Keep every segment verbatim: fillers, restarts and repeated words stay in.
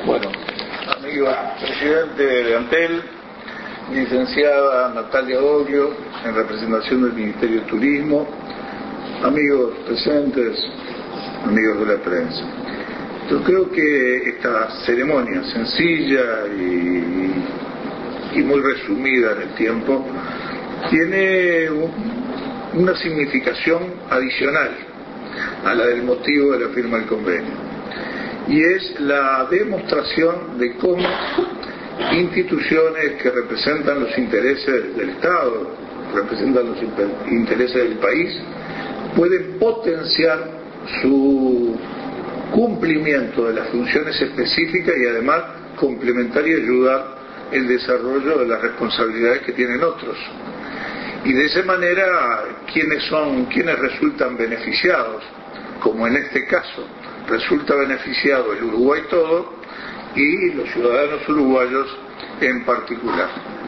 Bueno, amigo presidente de Antel, licenciada Natalia Oglio, en representación del Ministerio de Turismo, amigos presentes, amigos de la prensa. Yo creo que esta ceremonia sencilla y, y muy resumida en el tiempo tiene un, una significación adicional a la del motivo de la firma del convenio, y es la demostración de cómo instituciones que representan los intereses del Estado, representan los intereses del país, pueden potenciar su cumplimiento de las funciones específicas y además complementar y ayudar el desarrollo de las responsabilidades que tienen otros. Y de esa manera, ¿quiénes son, quiénes resultan beneficiados? Como en este caso, resulta beneficiado el Uruguay todo y los ciudadanos uruguayos en particular.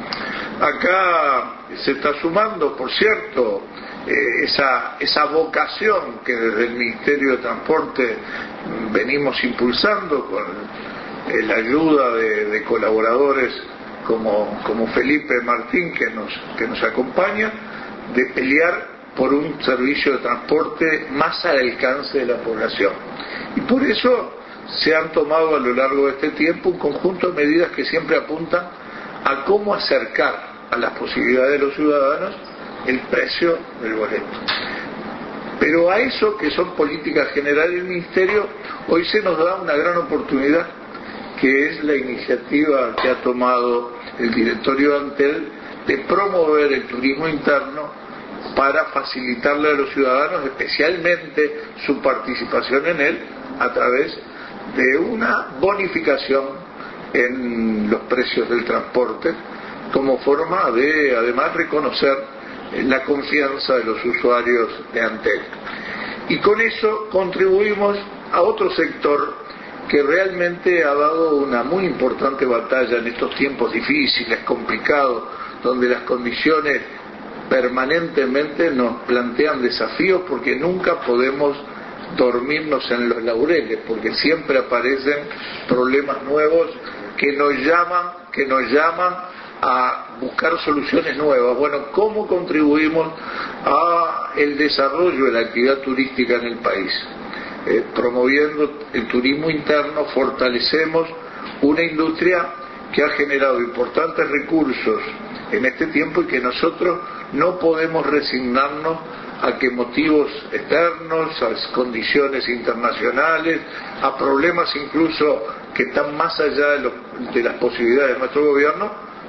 Acá se está sumando, por cierto, eh, esa, esa vocación que desde el Ministerio de Transporte venimos impulsando con eh, la ayuda de, de colaboradores como, como Felipe Martín, que nos, que nos acompaña, de pelear por un servicio de transporte más al alcance de la población. Y por eso se han tomado a lo largo de este tiempo un conjunto de medidas que siempre apuntan a cómo acercar a las posibilidades de los ciudadanos el precio del boleto. Pero a eso, que son políticas generales del Ministerio, hoy se nos da una gran oportunidad, que es la iniciativa que ha tomado el directorio de Antel de promover el turismo interno para facilitarle a los ciudadanos, especialmente su participación en él, a través de una bonificación en los precios del transporte, como forma de, además, reconocer la confianza de los usuarios de Antel. Y con eso contribuimos a otro sector que realmente ha dado una muy importante batalla en estos tiempos difíciles, complicados, donde las condiciones permanentemente nos plantean desafíos, porque nunca podemos dormirnos en los laureles, porque siempre aparecen problemas nuevos que nos llaman, que nos llaman a buscar soluciones nuevas. Bueno, ¿cómo contribuimos a el desarrollo de la actividad turística en el país? Eh, promoviendo el turismo interno, fortalecemos una industria que ha generado importantes recursos en este tiempo y que nosotros no podemos resignarnos a que motivos externos, a condiciones internacionales, a problemas incluso que están más allá de, lo, de las posibilidades de nuestro gobierno,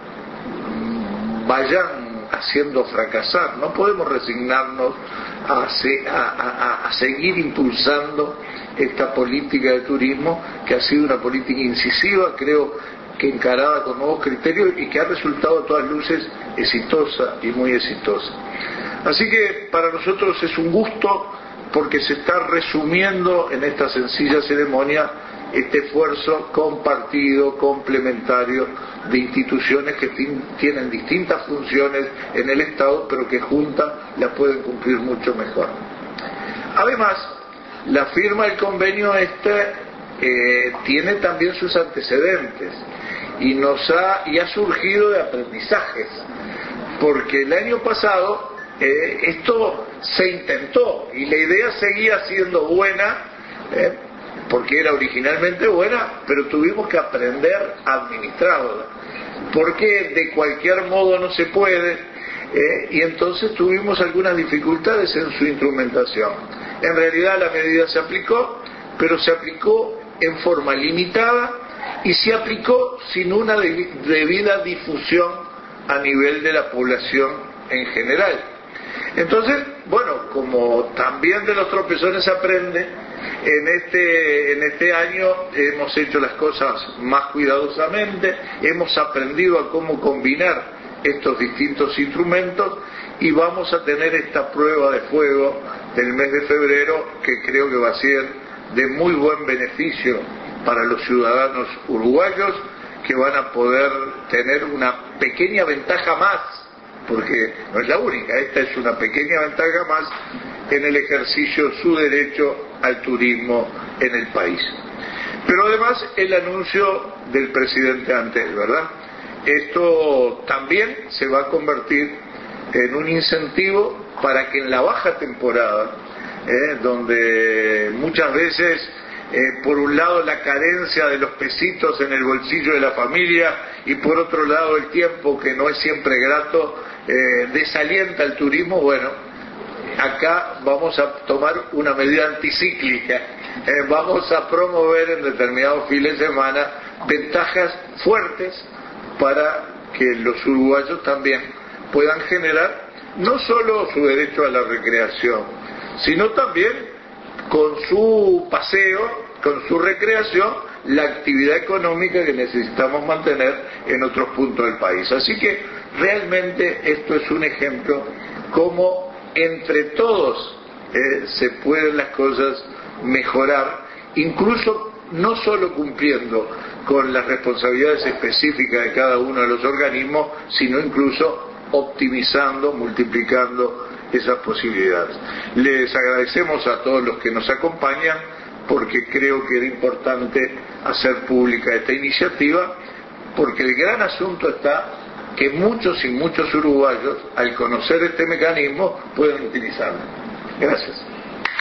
vayan haciendo fracasar. No podemos resignarnos a, se, a, a, a seguir impulsando esta política de turismo, que ha sido una política incisiva, creo que encarada con nuevos criterios y que ha resultado a todas luces exitosa y muy exitosa. Así que para nosotros es un gusto, porque se está resumiendo en esta sencilla ceremonia este esfuerzo compartido, complementario, de instituciones que tienen distintas funciones en el Estado, pero que juntas las pueden cumplir mucho mejor. Además, la firma del convenio este eh, tiene también sus antecedentes y nos ha, y ha surgido de aprendizajes, porque el año pasado eh, esto se intentó y la idea seguía siendo buena, eh, porque era originalmente buena, pero tuvimos que aprender a administrarla, porque de cualquier modo no se puede, eh, y entonces tuvimos algunas dificultades en su instrumentación. En realidad la medida se aplicó, pero se aplicó en forma limitada y se aplicó sin una debida difusión a nivel de la población en general. Entonces, bueno, como también de los tropezones se aprende, en este, en este año hemos hecho las cosas más cuidadosamente, hemos aprendido a cómo combinar estos distintos instrumentos y vamos a tener esta prueba de fuego del mes de febrero, que creo que va a ser de muy buen beneficio para los ciudadanos uruguayos, que van a poder tener una pequeña ventaja más, porque no es la única, esta es una pequeña ventaja más en el ejercicio de su derecho al turismo en el país. Pero además el anuncio del presidente Antel, ¿verdad? Esto también se va a convertir en un incentivo para que en la baja temporada, eh, donde muchas veces, eh, por un lado la carencia de los pesitos en el bolsillo de la familia y por otro lado el tiempo que no es siempre grato, eh, desalienta el turismo, bueno, acá vamos a tomar una medida anticíclica, eh, vamos a promover en determinados fines de semana ventajas fuertes para que los uruguayos también puedan generar no solo su derecho a la recreación, sino también con su paseo, con su recreación, la actividad económica que necesitamos mantener en otros puntos del país. Así que realmente esto es un ejemplo cómo entre todos eh, se pueden las cosas mejorar, incluso no solo cumpliendo con las responsabilidades específicas de cada uno de los organismos, sino incluso optimizando, multiplicando esas posibilidades. Les agradecemos a todos los que nos acompañan, porque creo que era importante hacer pública esta iniciativa, porque el gran asunto está que muchos y muchos uruguayos, al conocer este mecanismo, pueden utilizarlo. Gracias.